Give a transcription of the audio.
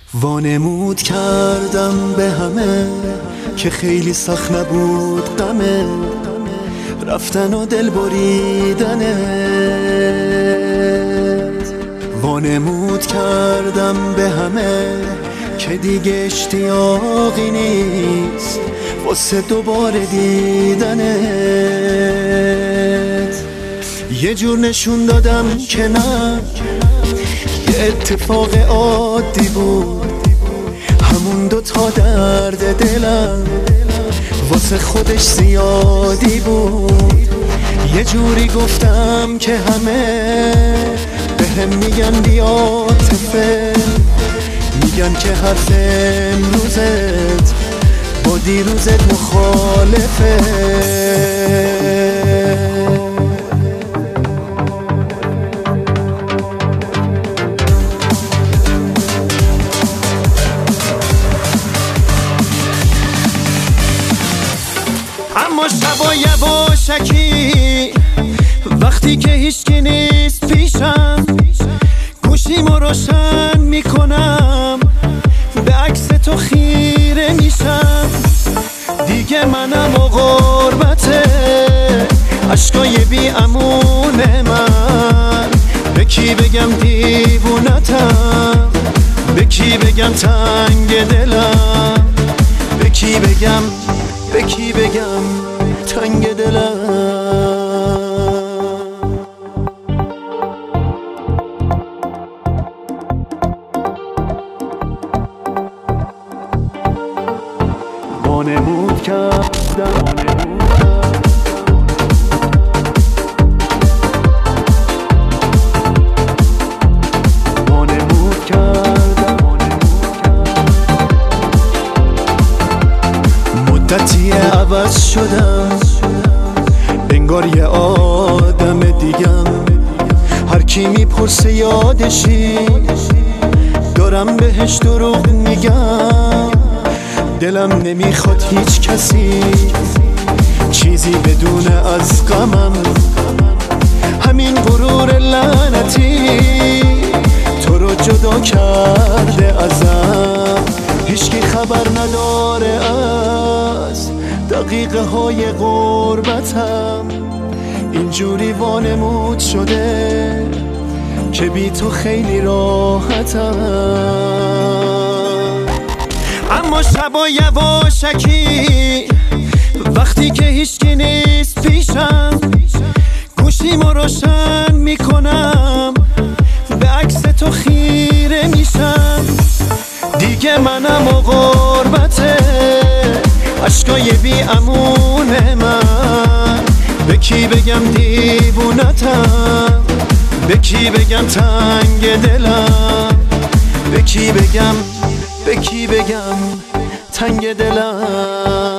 وانمود کردم به همه که خیلی سخت نبود غمه رفتن و دل بریدنت. وانمود کردم به همه که دیگه اشتیاقی نیست واسه دوباره دیدنت. یه جور نشون دادم که نه، یه اتفاق عادی بود، همون دوتا درد دلم واسه خودش زیادی بود. یه جوری گفتم که همه بهم میگن بیا عاطفه، میگن که حرف امروزت با دیروزت مخالفه. اما شبا یواشکی وقتی که هیچکی نیست پیشم، گوشیمو روشن میکنم به عکس تو خیره میشم. دیگه منم و غربته عشقای بی امون من، به کی بگم دیوونتم، به کی بگم تنگ دلم، به کی بگم تنگ دلم. وانمود کردم مدتی عوض شدم، انگار یه آدم دیگم. هر کی میپرسه یادشی، دارم بهش دروغ میگم. دلم نمیخواد هیچ کسی چیزی بدونه از غمم. همین غرور لعنتی تو رو جدا کرده ازم. هیچکی خبر نداره از دقیقه های غربتم. اینجوری وانمود شده که بی تو خیلی راحتم. اما شبا یواشکی وقتی که هیچکی نیست پیشم، گوشیمو روشن میکنم به عکس تو خیره میشم. دیگه منم و غربته عشقای بی امون من، به کی بگم دیوونتم، به کی بگم تنگ دلم، به کی بگم تنگ دلم.